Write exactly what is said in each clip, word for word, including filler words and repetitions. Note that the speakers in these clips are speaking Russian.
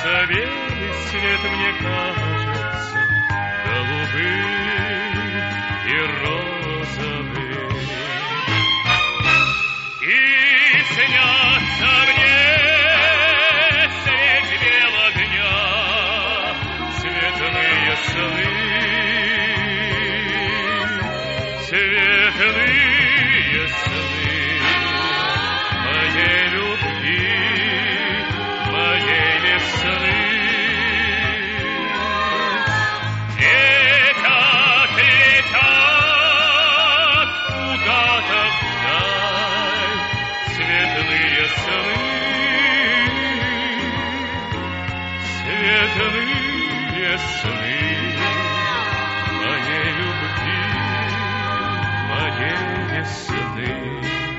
кажется, белый свет мне кажется голубым и розовым. И снятся мне средь бела дня светлые сны, светлые сны моей любви, моей весны. Летят, летят куда-то вдаль светлые сны, светлые сны моей любви, моей весны.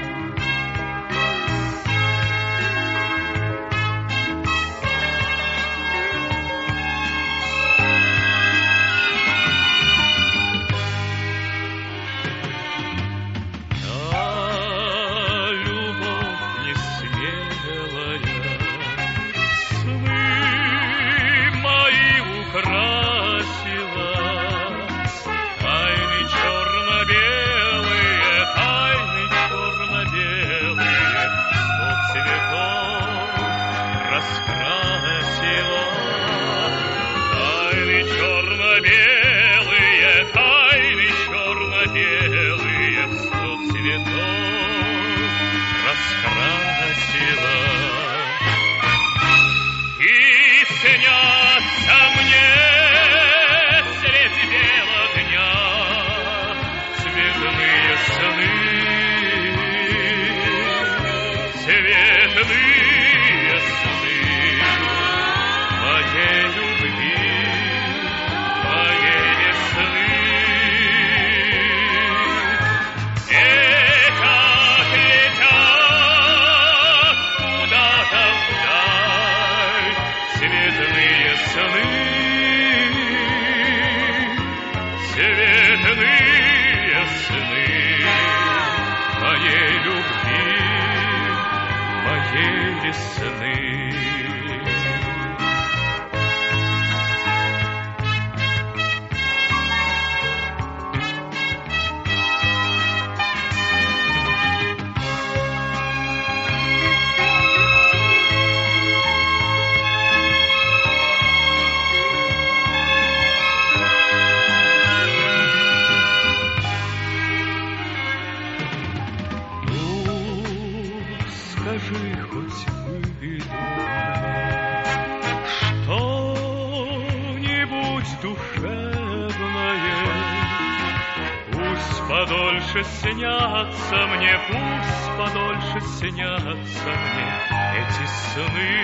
Снятся мне, пусть подольше снятся мне эти сны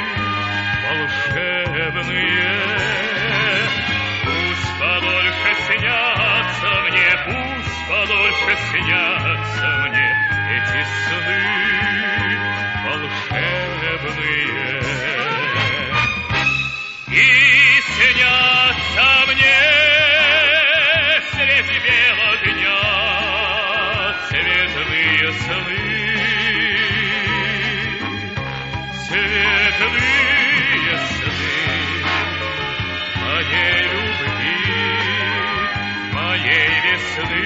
волшебные. Пусть подольше снятся мне, пусть подольше снятся мне эти сны волшебные. И снятся мне среди бела дня светлые сны, светлые сны моей любви, моей весны.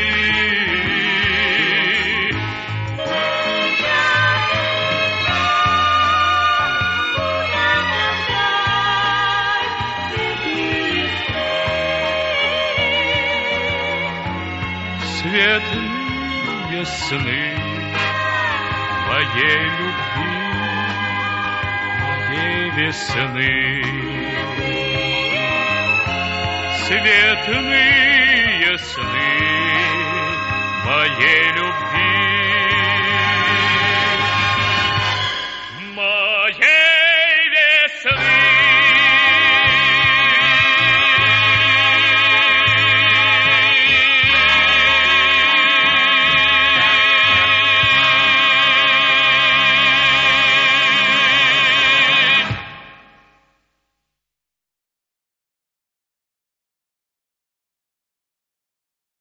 Светлые сны моей любви, моей весны. Светлые сны моей любви,